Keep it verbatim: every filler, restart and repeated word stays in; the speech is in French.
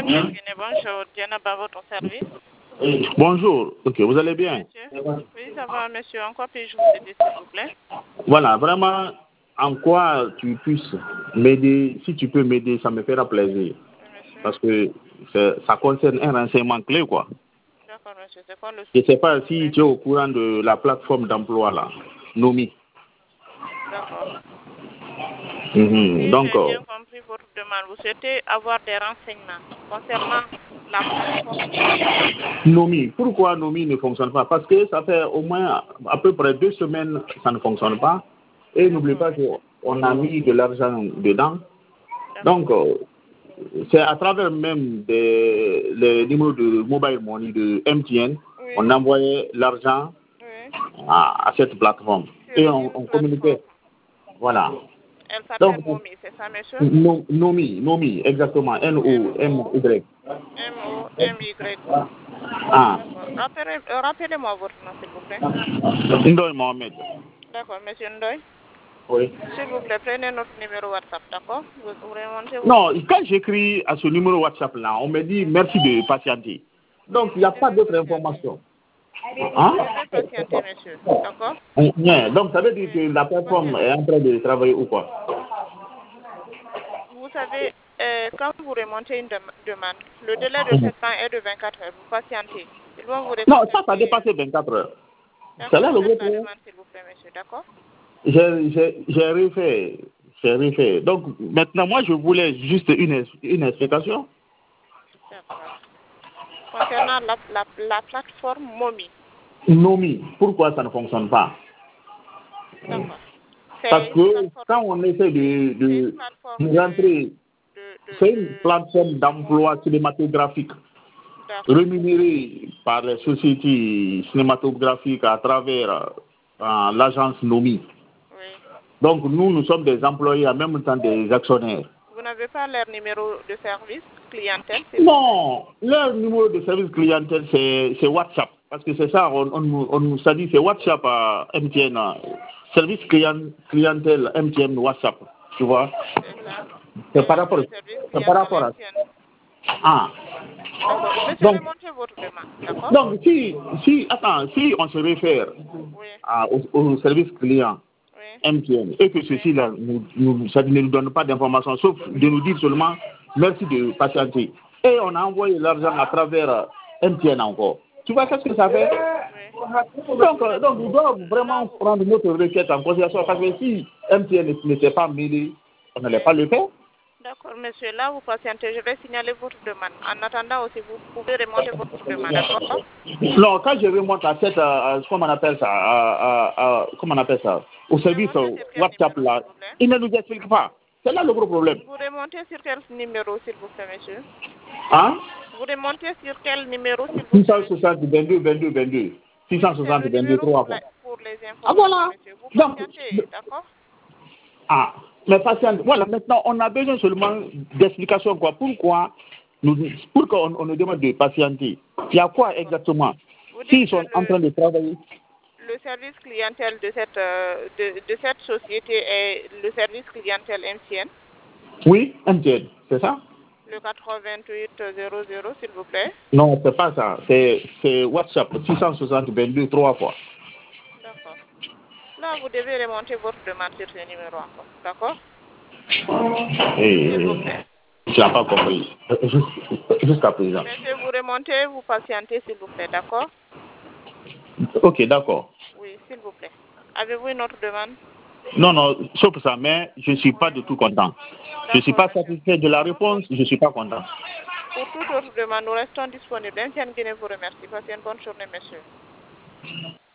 M T N Guinée, bonjour. Diana à votre service. Bonjour, ok, vous allez bien? Monsieur. Oui, ça va, monsieur. En quoi puis-je vous aider, s'il vous plaît? Voilà, vraiment, en quoi tu puisses m'aider, si tu peux m'aider, ça me fera plaisir. Oui, Parce que ça concerne un renseignement clé, quoi. D'accord, monsieur. C'est quoi le Je ne sais pas si tu es au courant de la plateforme d'emploi, là, Nomi. D'accord. Mm-hmm. Si Donc, j'ai bien compris votre demande, vous souhaitez avoir des renseignements concernant la plateforme Nomi. Pourquoi Nomi ne fonctionne pas? Parce que ça fait au moins à peu près deux semaines que ça ne fonctionne pas. Et n'oubliez pas qu'on a mis de l'argent dedans. Donc, euh, c'est à travers même des, les numéros de mobile money de M T N, oui. On envoyait l'argent oui. à, à cette plateforme. C'est et on, on communiquait. Voilà. Elle s'appelle Nomi, c'est ça, monsieur? No, Nomi, Nomi, exactement. N O M Y. M O M Y. Ah. Rappelez, euh, rappelez-moi votre nom, s'il vous plaît. Ndoye Mohamed. D'accord, monsieur Ndoye. Oui. S'il vous plaît, prenez notre numéro WhatsApp, d'accord? Vous, vous remontez vous... Non, quand j'écris à ce numéro WhatsApp-là, on me dit merci de patienter. Donc, il n'y a pas d'autre information. Hein? Je vais patienter, monsieur. D'accord? Yeah. Donc, ça veut dire que la plateforme est en train de travailler ou quoi? Vous savez, euh, quand vous remontez une dem demande, le délai de traitement est de vingt-quatre heures. Vous patientez. Ils vont vous non, ça, ça a dépassé vingt-quatre heures. C'est là le gros problème. S'il vous plaît, monsieur. D'accord? J'ai refait. J'ai refait. Donc, maintenant, moi, je voulais juste une, une explication. D'accord. Concernant la, la, la plateforme Momi. Nomi, pourquoi ça ne fonctionne pas? D'accord. Parce que quand on essaie de, de, de rentrer, c'est une plateforme d'emploi cinématographique rémunérée par les sociétés cinématographiques à travers euh, l'agence Nomi. Oui. Donc nous, nous sommes des employés en même temps des actionnaires. Vous n'avez pas leur numéro de service clientèle? Non, leur numéro de service clientèle, c'est WhatsApp. Parce que c'est ça, on, on, on nous a dit, c'est WhatsApp à M T N. Service client, clientèle M T N WhatsApp, tu vois. C'est par rapport, c'est par rapport à... Ah. Monsieur, remontez votre demande, d'accord? Donc, si, si, attends, si on se réfère oui. à, au, au service client oui. M T N et que ceci-là, nous, nous, ça ne nous donne pas d'informations, sauf de nous dire seulement merci de patienter. Et on a envoyé l'argent à travers M T N encore. Tu vois qu'est-ce que ça fait? Oui. Donc, euh, donc, nous devons vraiment prendre notre requête en considération parce que si M T N n'était pas mêlé, on n'allait pas le faire. D'accord, monsieur. Là, vous patientez. Je vais signaler votre demande. En attendant aussi, vous pouvez remonter votre demande, d'accord? Non, quand je remonte à cette, euh, comment on appelle ça, à, à, à, comment on appelle ça, au service WhatsApp là, il ne nous explique pas. C'est là le gros problème. Vous remontez sur quel numéro, s'il vous plaît, monsieur? Hein? Vous remontez sur quel numéro, s'il vous plaît? six cent soixante, vingt-deux, vingt-deux, vingt-deux. six cent soixante, vingt-deux, trois fois. Pour les informations, ah, voilà. monsieur. Vous patientez, d'accord? Ah, mais patiente. Voilà, maintenant, on a besoin seulement d'explications, quoi. Pourquoi nous, pourquoi on, on nous demande de patienter? Il y a quoi exactement? S'ils sont en train de travailler. Le service clientèle de cette, euh, de, de cette société est le service clientèle M T N? Oui, M T N, c'est ça? Le quatre-vingt-huit zéro zéro, s'il vous plaît. Non, c'est pas ça. C'est WhatsApp, six cent soixante, vingt-deux, trois fois. D'accord. Là, vous devez remonter votre demande sur ce numéro encore. D'accord? S'il vous plaît. Je n'ai pas compris. Jusqu'à présent. Monsieur, vous remontez, vous patientez, s'il vous plaît. D'accord? Ok, d'accord. Oui, s'il vous plaît. Avez-vous une autre demande? Non, non, sauf ça, mais je ne suis pas du tout content. Je ne suis pas satisfait de la réponse, je ne suis pas content. Pour toute autre demande, nous restons disponibles. M T N Guinée vous remercie. Passez une bonne journée, monsieur.